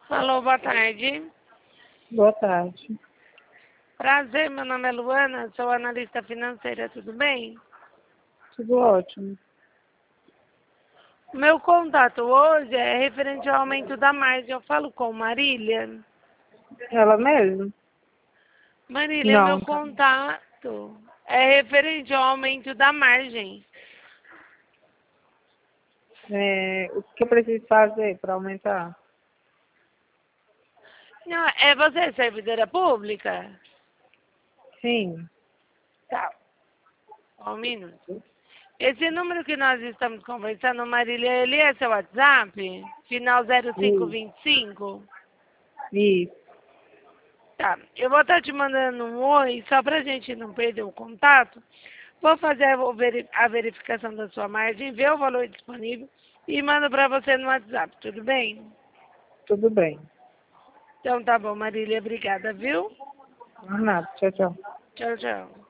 Alô, boa tarde. Boa tarde. Prazer, meu nome é Luana, sou analista financeira, tudo bem? Tudo ótimo. Meu contato hoje é referente ao aumento da margem. Eu falo com Marília. Ela mesmo? Marília, meu Não. contato é referente ao aumento da margem. O que eu preciso fazer para aumentar? Não, é você servidora pública? Sim. Tá, só um minuto. Esse número que nós estamos conversando, Marília, ele é seu WhatsApp? Final Isso. 0525? Isso. Tá, eu vou estar te mandando um oi, só pra gente não perder o contato. Vou fazer a verificação da sua margem, ver o valor disponível e mando pra você no WhatsApp, tudo bem? Tudo bem. Então tá bom, Marília, obrigada, viu? Não, nada. Tchau, tchau. Tchau, tchau.